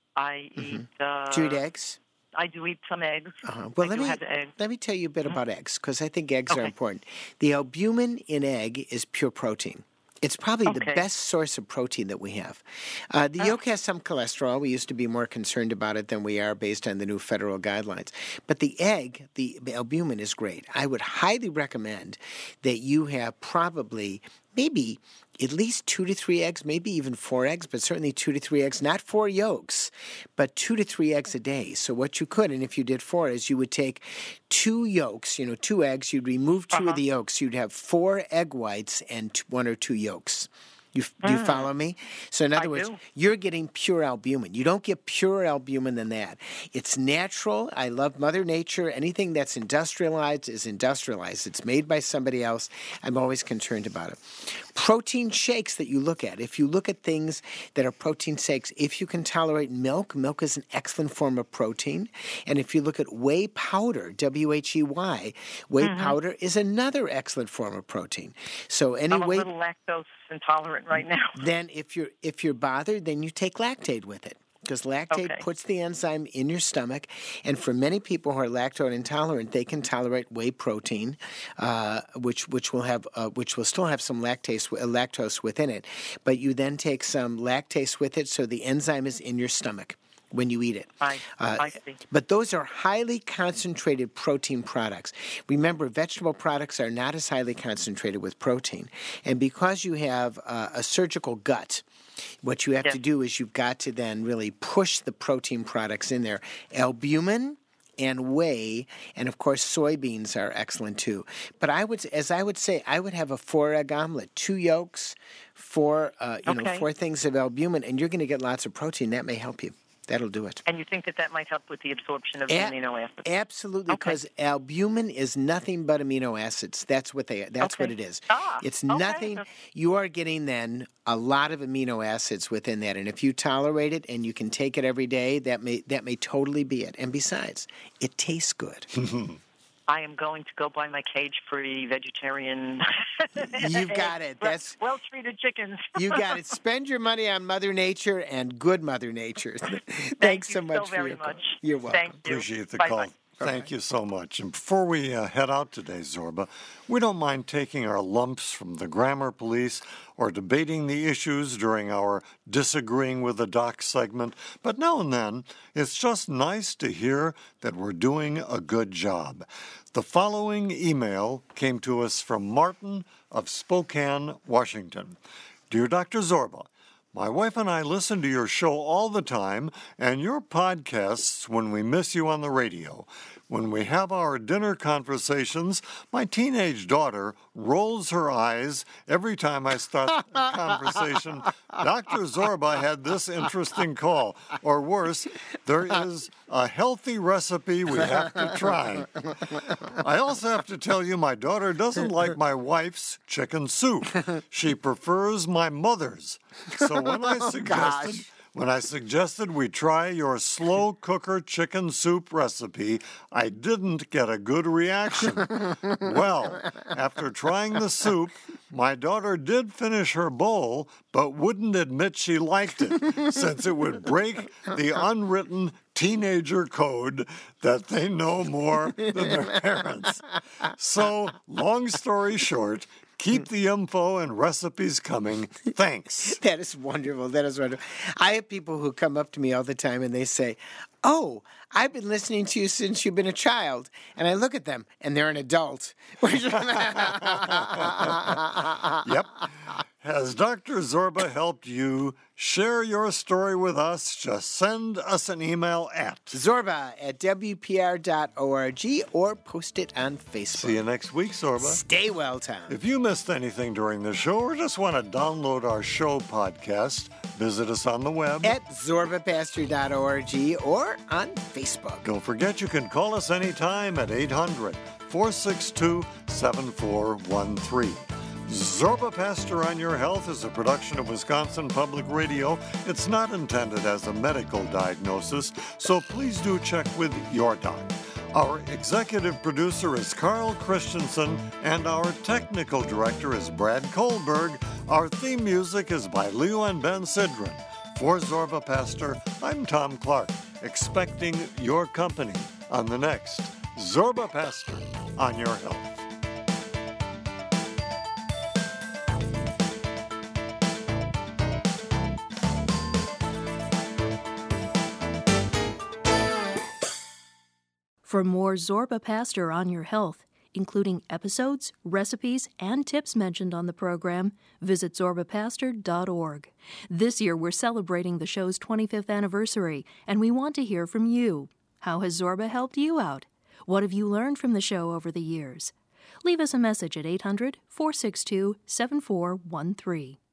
I eat... Uh, Do you eat eggs? I do eat some eggs. Uh-huh. Well, I let do me have eggs. let me tell you a bit about eggs because I think eggs are Okay. important. The albumin in egg is pure protein. It's probably the Okay. best source of protein that we have. Uh, the yolk has some cholesterol. We used to be more concerned about it than we are based on the new federal guidelines. But the egg, the albumin is great. I would highly recommend that you have probably maybe at least two to three eggs, maybe even four eggs, but certainly two to three eggs, not four yolks, but two to three eggs a day. So what you could, and if you did four, is you would take two yolks, you know, two eggs, you'd remove two Uh-huh. of the yolks, you'd have four egg whites and t- one or two yolks. You, do you follow me? So in other I words, do. you're getting pure albumin. You don't get pure albumin than that. It's natural. I love Mother Nature. Anything that's industrialized is industrialized. It's made by somebody else. I'm always concerned about it. Protein shakes that you look at. If you look at things that are protein shakes, if you can tolerate milk, milk is an excellent form of protein. And if you look at whey powder, W H E Y, whey powder is another excellent form of protein. So any I'm a whey little lactose intolerant right now. then if you're if you're bothered, then you take Lactaid with it. Because Lactaid Okay. puts the enzyme in your stomach, and for many people who are lactose intolerant, they can tolerate whey protein, uh, which which will have uh, which will still have some lactase uh, lactose within it. But you then take some lactase with it, so the enzyme is in your stomach when you eat it. I, Uh, I see. But those are highly concentrated protein products. Remember, vegetable products are not as highly concentrated with protein. And because you have uh, a surgical gut, what you have Yes. to do is you've got to then really push the protein products in there. Albumin and whey, and of course soybeans are excellent too. But I would, as I would say, I would have a four-egg omelet, two yolks, four, uh, you know, Okay. four things of albumin, and you're going to get lots of protein. That may help you. That'll do it. And you think that that might help with the absorption of A- the amino acids? Absolutely, Okay. because albumin is nothing but amino acids. That's what they. That's Okay. what it is. Ah, it's okay. nothing. You are getting then a lot of amino acids within that, and if you tolerate it and you can take it every day, that may that may totally be it. And besides, it tastes good. I am going to go buy my cage-free vegetarian. You've got it. That's well-treated chickens. You got it. Spend your money on Mother Nature and good Mother Nature. Thanks Thank so you much so for very your much. call. You're welcome. Thank you. Appreciate the Bye-bye. call. Thank you so much. And before we uh, head out today, Zorba, we don't mind taking our lumps from the grammar police or debating the issues during our disagreeing with the doc segment, but now and then it's just nice to hear that we're doing a good job. The following email came to us from Martin of Spokane, Washington. Dear Doctor Zorba, my wife and I listen to your show all the time and your podcasts when we miss you on the radio. When we have our dinner conversations, my teenage daughter rolls her eyes every time I start a conversation. Doctor Zorba had this interesting call. Or worse, there is a healthy recipe we have to try. I also have to tell you my daughter doesn't like my wife's chicken soup. She prefers my mother's. So when I suggested... When I suggested we try your slow cooker chicken soup recipe, I didn't get a good reaction. Well, after trying the soup, my daughter did finish her bowl, but wouldn't admit she liked it, since it would break the unwritten teenager code that they know more than their parents. So, long story short, keep the info and recipes coming. Thanks. That is wonderful. That is wonderful. I have people who come up to me all the time and they say, oh, I've been listening to you since you've been a child. And I look at them and they're an adult. Yep. Has Doctor Zorba helped you? Share your story with us. Just send us an email at Zorba at W P R dot org or post it on Facebook. See you next week, Zorba. Stay well, Tom. If you missed anything during the show or just want to download our show podcast, visit us on the web at Zorba Pastor dot org or on Facebook. Don't forget you can call us anytime at eight hundred, four six two, seven four one three. Zorba Pastor on Your Health is a production of Wisconsin Public Radio. It's not intended as a medical diagnosis, so please do check with your doc. Our executive producer is Carl Christensen, and our technical director is Brad Kohlberg. Our theme music is by Leo and Ben Sidran. For Zorba Pastor, I'm Tom Clark, expecting your company on the next Zorba Pastor on Your Health. For more Zorba Pastor on Your Health, including episodes, recipes, and tips mentioned on the program, visit Zorba Pastor dot org. This year we're celebrating the show's twenty-fifth anniversary, and we want to hear from you. How has Zorba helped you out? What have you learned from the show over the years? Leave us a message at eight hundred, four six two, seven four one three.